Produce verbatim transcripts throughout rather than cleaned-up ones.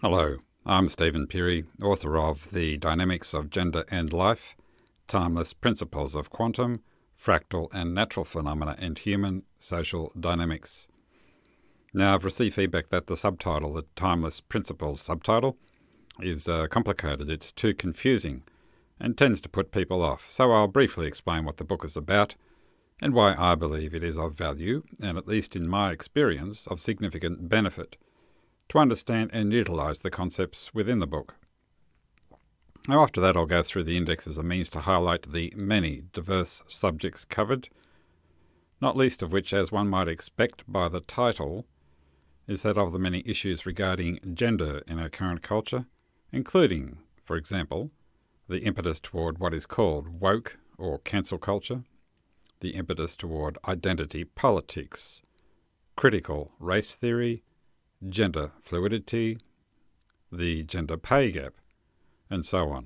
Hello, I'm Stephen Peary, author of The Dynamics of Gender and Life, Timeless Principles of Quantum, Fractal and Natural Phenomena and Human Social Dynamics. Now, I've received feedback that the subtitle, the Timeless Principles subtitle, is uh, complicated. It's too confusing and tends to put people off. So I'll briefly explain what the book is about and why I believe it is of value, and at least in my experience, of significant benefit, to understand and utilise the concepts within the book. Now, after that, I'll go through the index as a means to highlight the many diverse subjects covered, not least of which, as one might expect by the title, is that of the many issues regarding gender in our current culture, including, for example, the impetus toward what is called woke or cancel culture, the impetus toward identity politics, critical race theory, gender fluidity, the gender pay gap, and so on.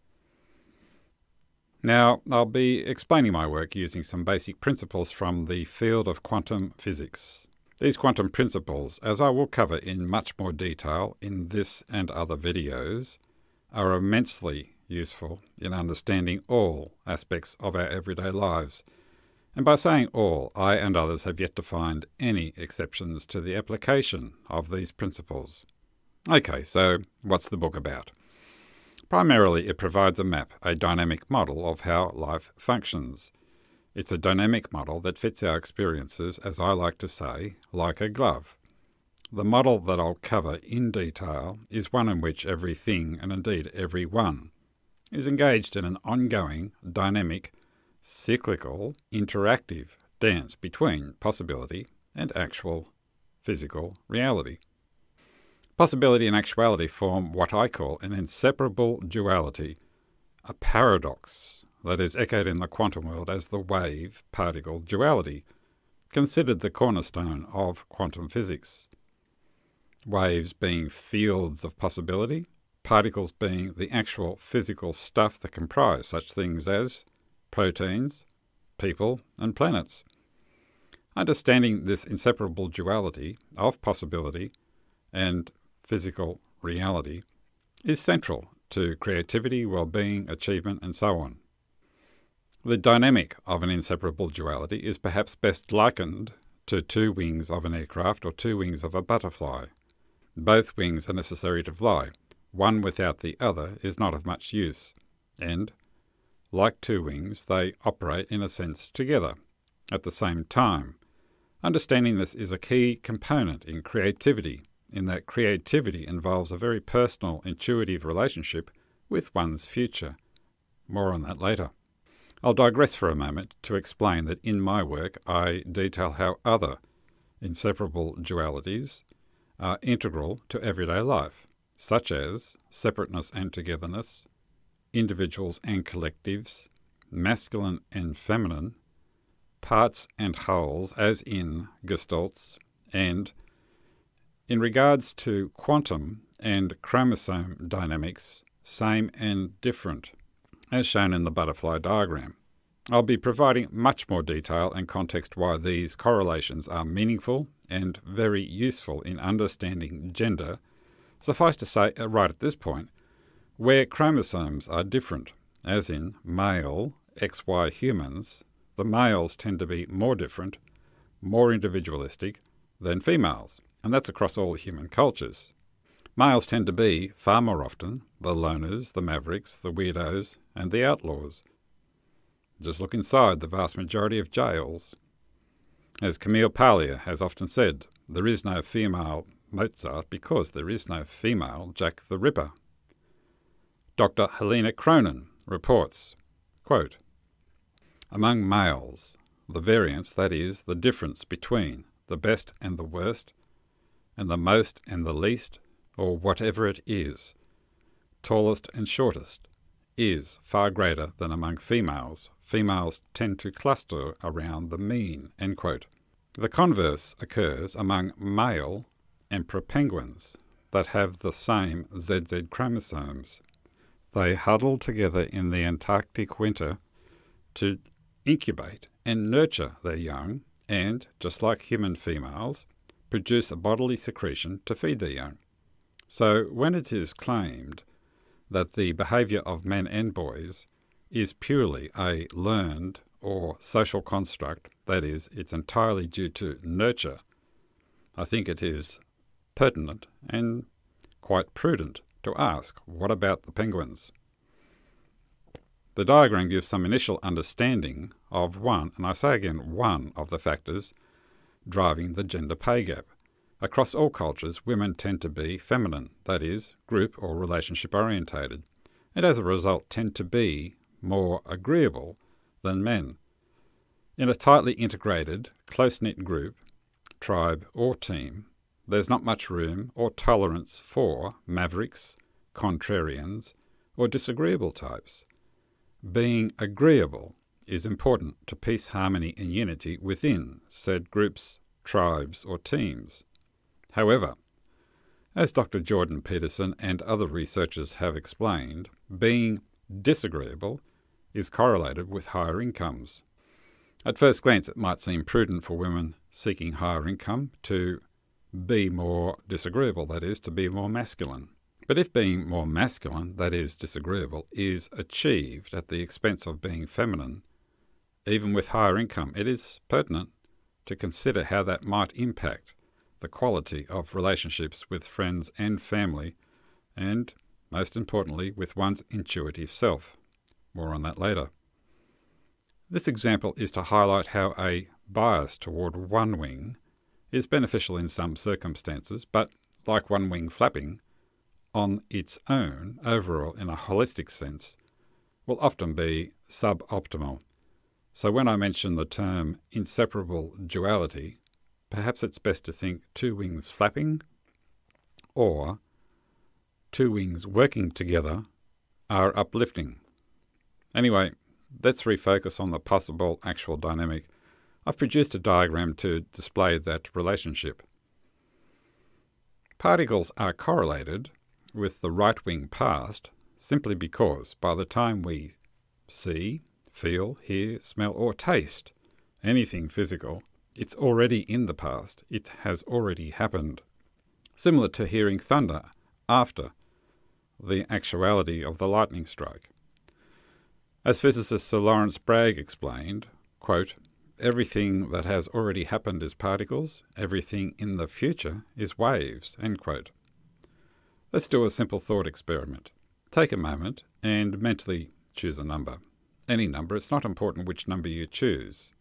Now, I'll be explaining my work using some basic principles from the field of quantum physics. These quantum principles, as I will cover in much more detail in this and other videos, are immensely useful in understanding all aspects of our everyday lives. And by saying all, I and others have yet to find any exceptions to the application of these principles. Okay, so what's the book about? Primarily, it provides a map, a dynamic model of how life functions. It's a dynamic model that fits our experiences, as I like to say, like a glove. The model that I'll cover in detail is one in which everything, and indeed every one, is engaged in an ongoing, dynamic, cyclical, interactive dance between possibility and actual physical reality. Possibility and actuality form what I call an inseparable duality, a paradox that is echoed in the quantum world as the wave-particle duality, considered the cornerstone of quantum physics. Waves being fields of possibility, particles being the actual physical stuff that comprise such things as proteins, people, and planets. Understanding this inseparable duality of possibility and physical reality is central to creativity, well-being, achievement, and so on. The dynamic of an inseparable duality is perhaps best likened to two wings of an aircraft or two wings of a butterfly. Both wings are necessary to fly. One without the other is not of much use, and like two wings, they operate in a sense together, at the same time. Understanding this is a key component in creativity, in that creativity involves a very personal, intuitive relationship with one's future. More on that later. I'll digress for a moment to explain that in my work I detail how other inseparable dualities are integral to everyday life, such as separateness and togetherness, individuals and collectives, masculine and feminine, parts and wholes as in gestalts, and, in regards to quantum and chromosome dynamics, same and different, as shown in the butterfly diagram. I'll be providing much more detail and context why these correlations are meaningful and very useful in understanding gender. Suffice to say, right at this point, where chromosomes are different, as in male X Y humans, the males tend to be more different, more individualistic than females, and that's across all human cultures. Males tend to be, far more often, the loners, the mavericks, the weirdos, and the outlaws. Just look inside the vast majority of jails. As Camille Paglia has often said, there is no female Mozart because there is no female Jack the Ripper. Doctor Helena Cronin reports, quote, "Among males, the variance, that is, the difference between the best and the worst, and the most and the least, or whatever it is, tallest and shortest, is far greater than among females. Females tend to cluster around the mean." End quote. The converse occurs among male emperor penguins that have the same Z Z chromosomes. They huddle together in the Antarctic winter to incubate and nurture their young and, just like human females, produce a bodily secretion to feed their young. So when it is claimed that the behaviour of men and boys is purely a learned or social construct, that is, it's entirely due to nurture, I think it is pertinent and quite prudent to ask, what about the penguins? The diagram gives some initial understanding of one, and I say again one, of the factors driving the gender pay gap. Across all cultures, women tend to be feminine, that is, group or relationship orientated, and as a result tend to be more agreeable than men. In a tightly integrated, close-knit group, tribe or team, there's not much room or tolerance for mavericks, contrarians, or disagreeable types. Being agreeable is important to peace, harmony and unity within said groups, tribes or teams. However, as Doctor Jordan Peterson and other researchers have explained, being disagreeable is correlated with higher incomes. At first glance, it might seem prudent for women seeking higher income to be more disagreeable, that is, to be more masculine. But if being more masculine, that is, disagreeable, is achieved at the expense of being feminine, even with higher income, it is pertinent to consider how that might impact the quality of relationships with friends and family, and, most importantly, with one's intuitive self. More on that later. This example is to highlight how a bias toward one wing is beneficial in some circumstances, but, like one wing flapping, on its own, overall in a holistic sense, will often be suboptimal. So when I mention the term inseparable duality, perhaps it's best to think two wings flapping or two wings working together are uplifting. Anyway, let's refocus on the possible actual dynamic. I've produced a diagram to display that relationship. Particles are correlated with the right wing past simply because by the time we see, feel, hear, smell or taste anything physical, it's already in the past. It has already happened. Similar to hearing thunder after the actuality of the lightning strike. As physicist Sir Lawrence Bragg explained, quote, "Everything that has already happened is particles, everything in the future is waves," end quote. Let's do a simple thought experiment. Take a moment and mentally choose a number. Any number, it's not important which number you choose.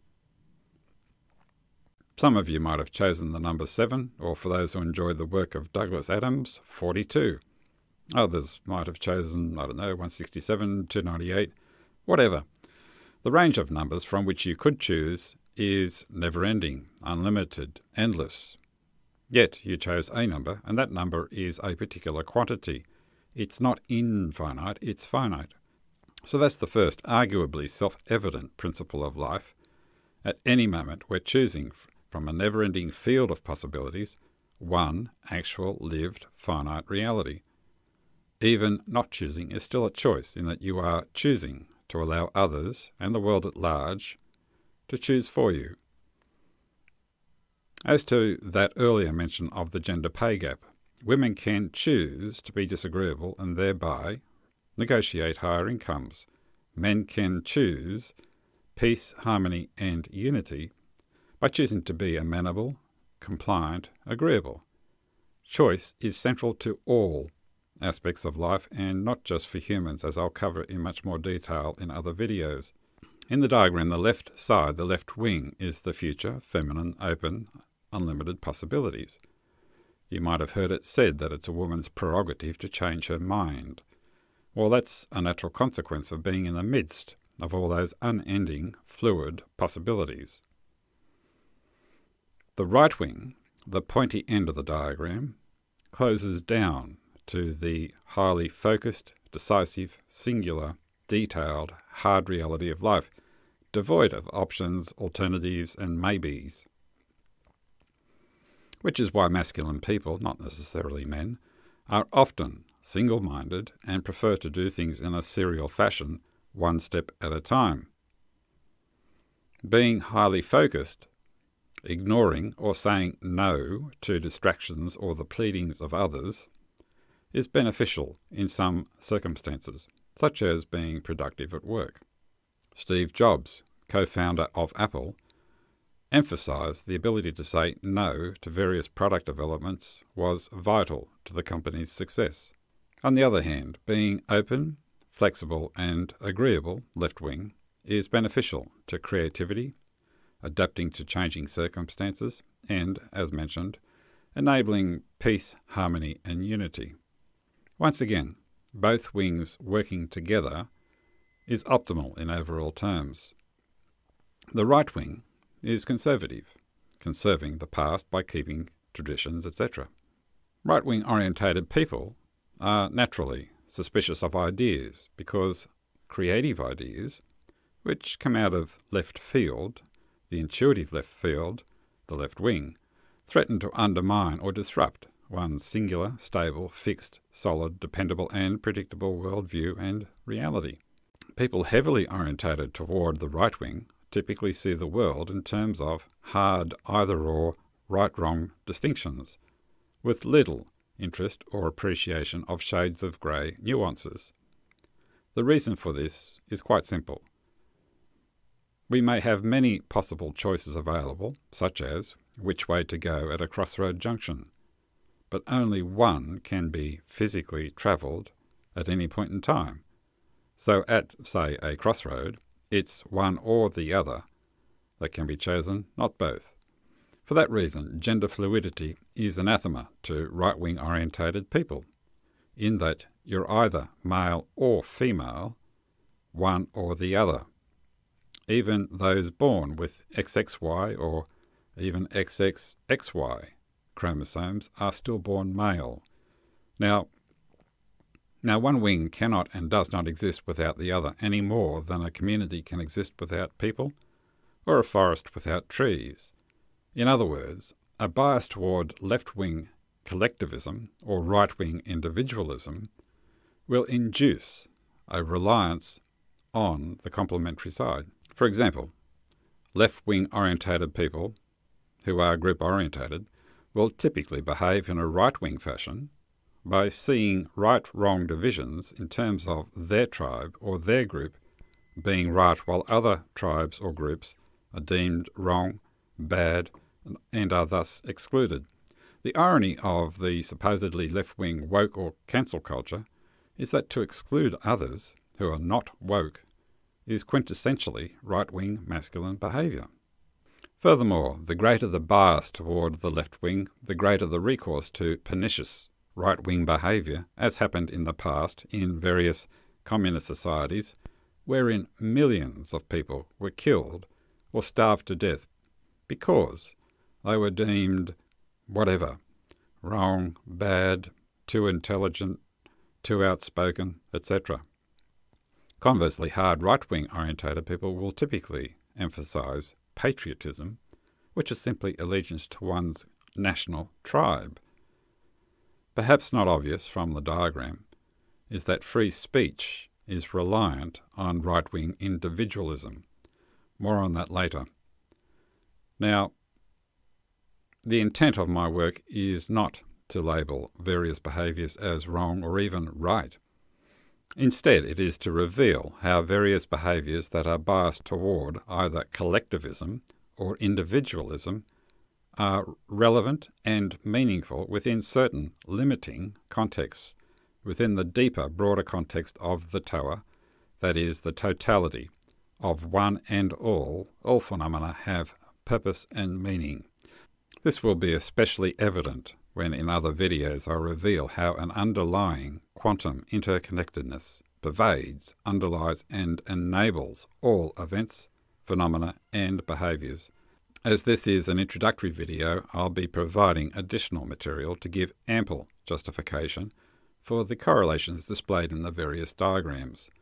Some of you might have chosen the number seven, or for those who enjoyed the work of Douglas Adams, forty-two. Others might have chosen, I don't know, one sixty-seven, two ninety-eight, whatever. The range of numbers from which you could choose is never-ending, unlimited, endless. Yet you chose a number, and that number is a particular quantity. It's not infinite, it's finite. So that's the first, arguably self-evident principle of life. At any moment, we're choosing from a never-ending field of possibilities one actual, lived, finite reality. Even not choosing is still a choice in that you are choosing to allow others and the world at large to choose for you. As to that earlier mention of the gender pay gap, women can choose to be disagreeable and thereby negotiate higher incomes. Men can choose peace, harmony and unity by choosing to be amenable, compliant, agreeable. Choice is central to all aspects of life and not just for humans, as I'll cover in much more detail in other videos. In the diagram, the left side, the left wing, is the future, feminine, open, unlimited possibilities. You might have heard it said that it's a woman's prerogative to change her mind. Well, that's a natural consequence of being in the midst of all those unending, fluid possibilities. The right wing, the pointy end of the diagram, closes down to the highly focused, decisive, singular, detailed, hard reality of life, devoid of options, alternatives, and maybes. Which is why masculine people, not necessarily men, are often single-minded and prefer to do things in a serial fashion, one step at a time. Being highly focused, ignoring or saying no to distractions or the pleadings of others, is beneficial in some circumstances, such as being productive at work. Steve Jobs, co-founder of Apple, emphasized the ability to say no to various product developments was vital to the company's success. On the other hand, being open, flexible and agreeable, left-wing, is beneficial to creativity, adapting to changing circumstances, and, as mentioned, enabling peace, harmony and unity. Once again, both wings working together is optimal in overall terms. The right wing is conservative, conserving the past by keeping traditions, et cetera. Right-wing orientated people are naturally suspicious of ideas because creative ideas, which come out of left field, the intuitive left field, the left wing, threaten to undermine or disrupt one's singular, stable, fixed, solid, dependable and predictable worldview and reality. People heavily orientated toward the right wing typically see the world in terms of hard either-or, right-wrong distinctions, with little interest or appreciation of shades of grey nuances. The reason for this is quite simple. We may have many possible choices available, such as which way to go at a crossroad junction, but only one can be physically travelled at any point in time. So at, say, a crossroad, it's one or the other that can be chosen, not both. For that reason, gender fluidity is anathema to right-wing orientated people, in that you're either male or female, one or the other. Even those born with X X Y or even X X X Y chromosomes are still born male. Now, Now, one wing cannot and does not exist without the other, any more than a community can exist without people, or a forest without trees. In other words, a bias toward left-wing collectivism or right-wing individualism will induce a reliance on the complementary side. For example, left-wing orientated people who are group-orientated will typically behave in a right-wing fashion by seeing right-wrong divisions in terms of their tribe or their group being right while other tribes or groups are deemed wrong, bad, and are thus excluded. The irony of the supposedly left-wing woke or cancel culture is that to exclude others who are not woke is quintessentially right-wing masculine behaviour. Furthermore, the greater the bias toward the left wing, the greater the recourse to pernicious right-wing behaviour, as happened in the past in various communist societies, wherein millions of people were killed or starved to death because they were deemed whatever, wrong, bad, too intelligent, too outspoken, et cetera. Conversely, hard right-wing orientated people will typically emphasise patriotism, which is simply allegiance to one's national tribe. Perhaps not obvious from the diagram is that free speech is reliant on right-wing individualism. More on that later. Now, the intent of my work is not to label various behaviours as wrong or even right. Instead, it is to reveal how various behaviours that are biased toward either collectivism or individualism are relevant and meaningful within certain limiting contexts, within the deeper, broader context of the Toa, that is, the totality of one and all, all phenomena have purpose and meaning. This will be especially evident when in other videos I reveal how an underlying quantum interconnectedness pervades, underlies and enables all events, phenomena and behaviours. As this is an introductory video, I'll be providing additional material to give ample justification for the correlations displayed in the various diagrams.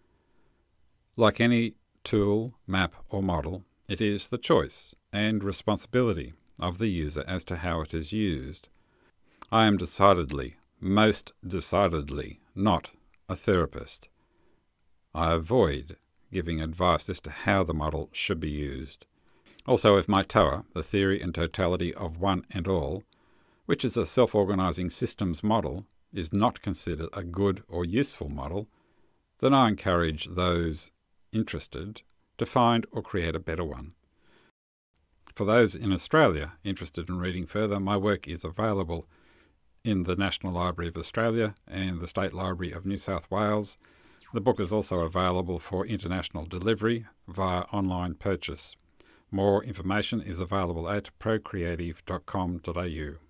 Like any tool, map or model, it is the choice and responsibility of the user as to how it is used. I am decidedly, most decidedly, not a therapist. I avoid giving advice as to how the model should be used. Also, if my Toa, the theory and totality of one and all, which is a self-organizing systems model, is not considered a good or useful model, then I encourage those interested to find or create a better one. For those in Australia interested in reading further, my work is available in the National Library of Australia and the State Library of New South Wales. The book is also available for international delivery via online purchase. More information is available at procreative dot com dot a u.